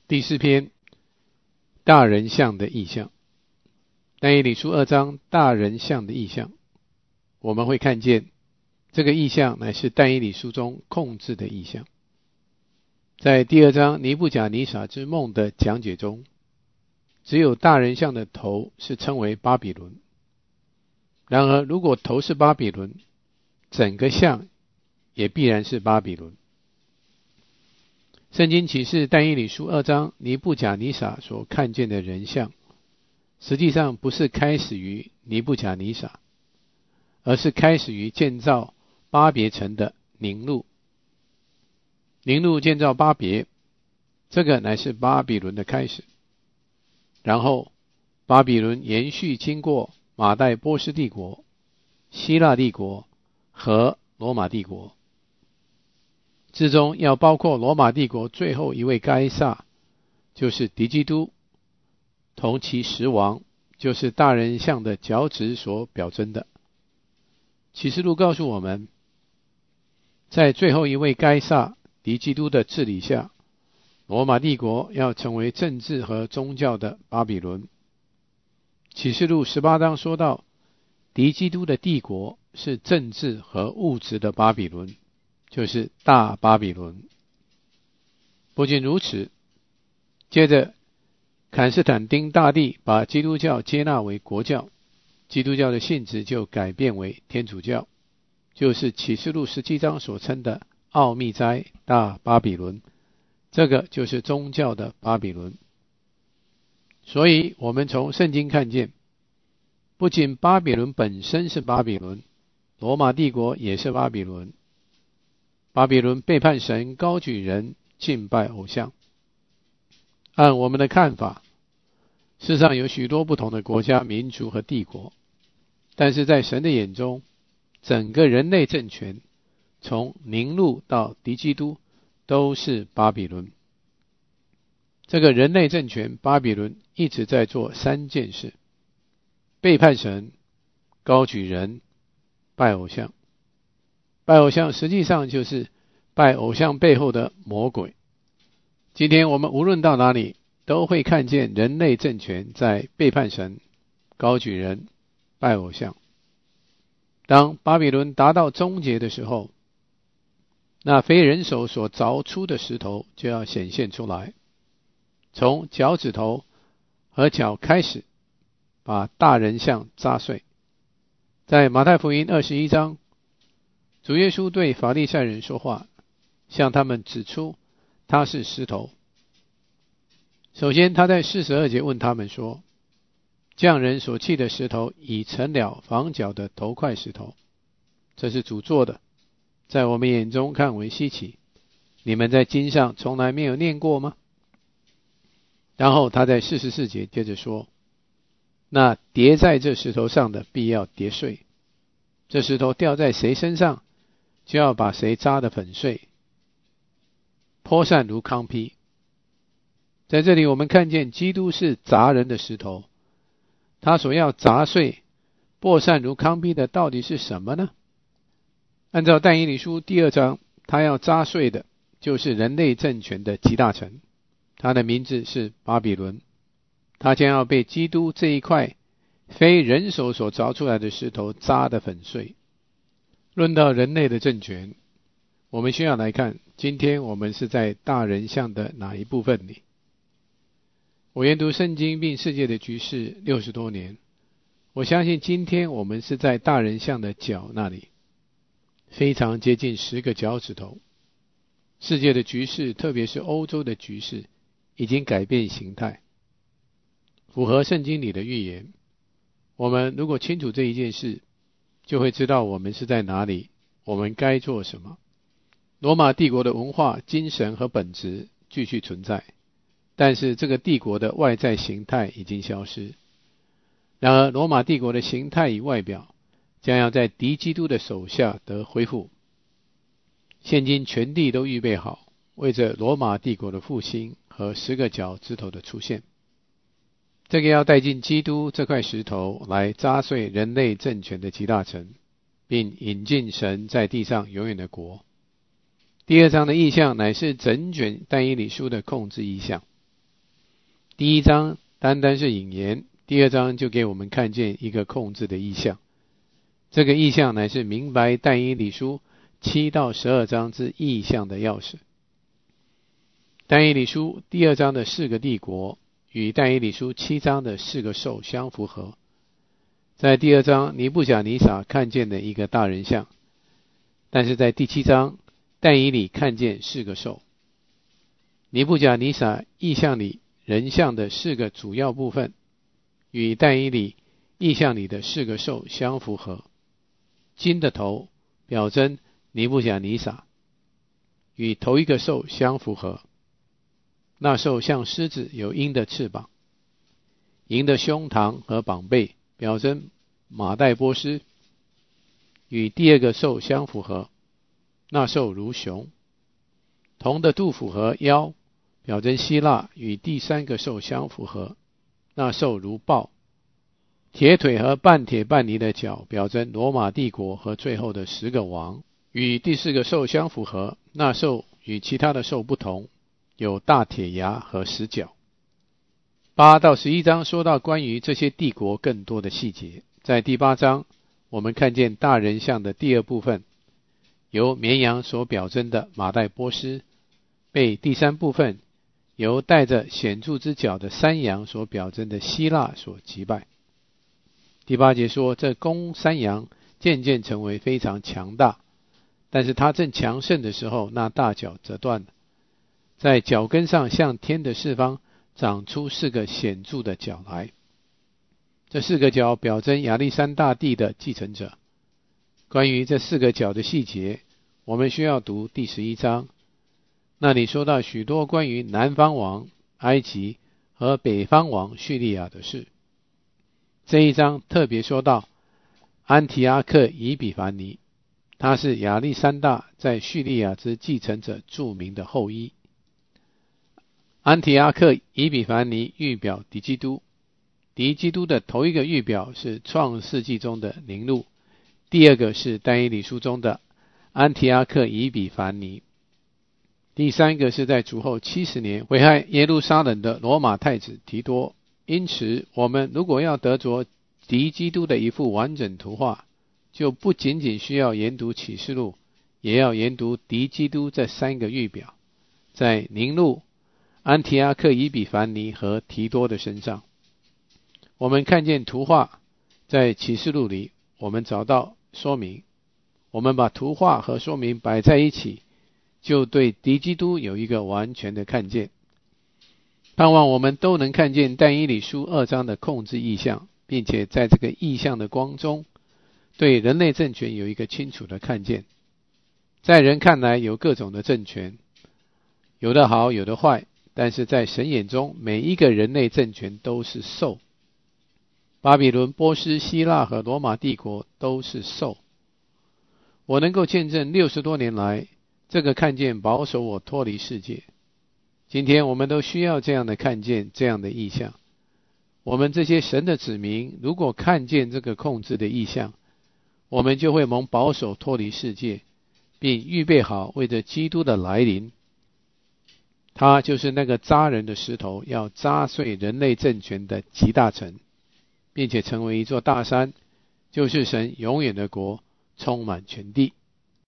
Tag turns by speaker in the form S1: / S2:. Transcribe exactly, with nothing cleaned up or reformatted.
S1: 第四篇，大人像的意象。但以理书二章大人像的意象，我们会看见这个意象乃是但以理书中控制的意象。在第二章尼布甲尼撒之梦的讲解中，只有大人像的头是称为巴比伦。然而如果头是巴比伦，整个像也必然是巴比伦。圣经启示但以理书二章尼布甲尼撒所看见的人像，实际上不是开始于尼布甲尼撒，而是开始于建造巴别城的宁录。宁录建造巴别，这个乃是巴比伦的开始。然后巴比伦延续经过马代波斯帝国、希腊帝国和罗马帝国，之中要包括罗马帝国最后一位该撒，就是敌基督，同其十王，就是大人像的脚趾所表征的。启示录告诉我们，在最后一位该撒敌基督的治理下，罗马帝国要成为政治和宗教的巴比伦。启示录十八章说到，敌基督的帝国是政治和物质的巴比伦，就是大巴比伦。不仅如此，接着坎斯坦丁大帝把基督教接纳为国教，基督教的性质就改变为天主教，就是启示录十七章所称的奥秘斋大巴比伦，这个就是宗教的巴比伦。所以我们从圣经看见，不仅巴比伦本身是巴比伦，罗马帝国也是巴比伦。巴比伦背叛神，高举人，敬拜偶像。按我们的看法，世上有许多不同的国家、民族和帝国，但是在神的眼中，整个人类政权从宁录到敌基督都是巴比伦。这个人类政权巴比伦一直在做三件事：背叛神、高举人、拜偶像。拜偶像实际上就是拜偶像背后的魔鬼。今天我们无论到哪里，都会看见人类政权在背叛神、高举人、拜偶像。当巴比伦达到终结的时候，那非人手所凿出的石头就要显现出来，从脚趾头和脚开始，把大人像扎碎。在马太福音二十一章，主耶稣对法利赛人说话，向他们指出他是石头。首先他在四十二节问他们说，匠人所砌的石头已成了房角的头块石头，这是主做的，在我们眼中看为稀奇，你们在经上从来没有念过吗？然后他在四十四节接着说，那跌在这石头上的必要跌碎，这石头掉在谁身上，就要把谁扎得粉碎，泼散如糠秕。在这里我们看见基督是砸人的石头，他所要砸碎、泼散如糠秕的到底是什么呢？按照但以理书第二章，他要砸碎的就是人类政权的集大成，他的名字是巴比伦，他将要被基督这一块非人手所凿出来的石头砸得粉碎。论到人类的政权，我们需要来看，今天我们是在大人像的哪一部分里？我研读圣经并世界的局势六十多年，我相信今天我们是在大人像的脚那里，非常接近十个脚趾头。世界的局势，特别是欧洲的局势，已经改变形态，符合圣经里的预言。我们如果清楚这一件事，就会知道我们是在哪里，我们该做什么。罗马帝国的文化、精神和本质继续存在，但是这个帝国的外在形态已经消失。然而罗马帝国的形态与外表将要在敌基督的手下得恢复。现今全地都预备好，为着罗马帝国的复兴和十个脚趾头的出现。这个要带进基督这块石头，来扎碎人类政权的集大成，并引进神在地上永远的国。第二章的意象乃是整卷但以理书的控制意象。 第一章单单是引言，第二章就给我们看见一个控制的意象。这个意象乃是明白但以理书七到十二章之意象的钥匙。但以理书第二章的四个帝国与但以理书七章的四个兽相符合。在第二章，尼布甲尼撒看见的一个大人像，但是在第七章，但以理看见四个兽。尼布甲尼撒意象里人像的四个主要部分，与但以理意象里的四个兽相符合。金的头表征尼布甲尼撒，与头一个兽相符合。那兽像狮子，有鹰的翅膀。银的胸膛和膀背表征马代波斯，与第二个兽相符合。那兽如熊。铜的肚腹和腰表征希腊，与第三个兽相符合。那兽如豹。铁腿和半铁半泥的脚表征罗马帝国和最后的十个王，与第四个兽相符合。那兽与其他的兽不同，有大铁牙和十角。八到十一章说到关于这些帝国更多的细节。在第八章，我们看见大人像的第二部分，由绵羊所表征的马代波斯，被第三部分由带着显著之角的山羊所表征的希腊所击败。第八节说，这公山羊渐渐成为非常强大，但是他正强盛的时候，那大角折断了，在脚跟上向天的四方长出四个显著的角来。这四个角表征亚历山大帝的继承者。关于这四个角的细节，我们需要读第十一章，那里说到许多关于南方王埃及和北方王叙利亚的事。这一章特别说到安提阿克以比凡尼，他是亚历山大在叙利亚之继承者著名的后裔。安提阿克以比凡尼预表敌基督，敌基督的头一个预表是创世纪中的宁录，第二个是但以理书中的安提阿克以比凡尼，第三个是在主后七十年危害耶路撒冷的罗马太子提多。因此我们如果要得着敌基督的一幅完整图画，就不仅仅需要研读启示录，也要研读敌基督这三个预表，在宁录、安提阿克以比凡尼和提多的身上。我们看见图画，在启示录里我们找到说明，我们把图画和说明摆在一起，就对敌基督有一个完全的看见。盼望我们都能看见但以理书二章的控制意象，并且在这个意象的光中，对人类政权有一个清楚的看见。在人看来有各种的政权，有的好有的坏，但是在神眼中每一个人类政权都是兽。巴比伦、波斯、希腊和罗马帝国都是兽。我能够见证六十多年来，这个看见保守我脱离世界。今天我们都需要这样的看见，这样的意象。我们这些神的子民，如果看见这个控制的意象，我们就会蒙保守脱离世界，并预备好为着基督的来临。他就是那个扎人的石头，要扎碎人类政权的极大城，并且成为一座大山，就是神永远的国，充满全地。